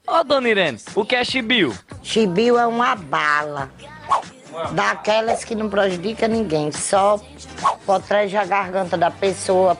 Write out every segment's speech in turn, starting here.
Ô, dona Irene, o que é chibio? Chibio é uma bala. Daquelas que não prejudica ninguém, só protege a garganta da pessoa.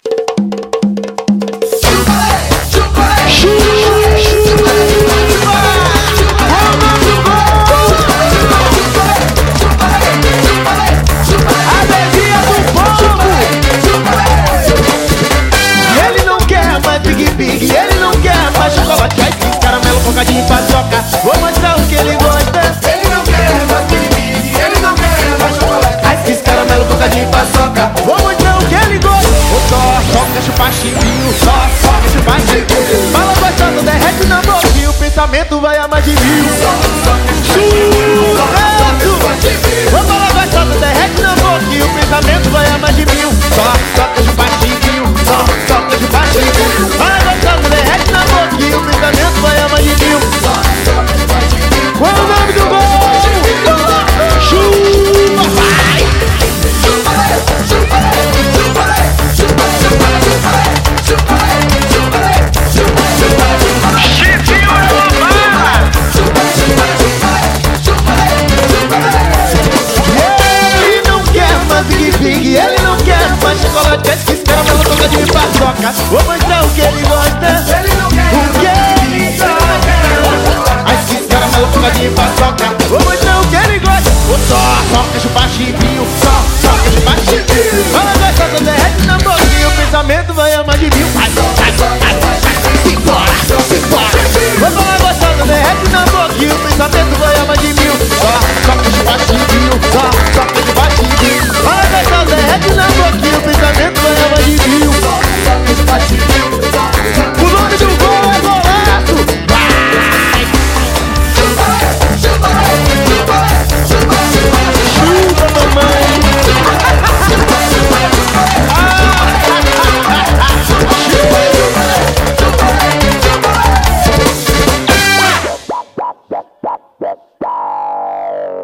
Ele não quer mais big, ele não quer mais chocolate, ice cream, caramelo, bocadinho, paçoca. Vou mostrar o que ele gosta. Ele não quer mais big, ele não quer mais chocolate, ice cream, caramelo, bocadinho, paçoca. Vou mostrar o que ele gosta. Só quer chupar chibio, só quer chupar chibio. Fala gostoso, derrete na boca e o pensamento vai a mais de mil. Só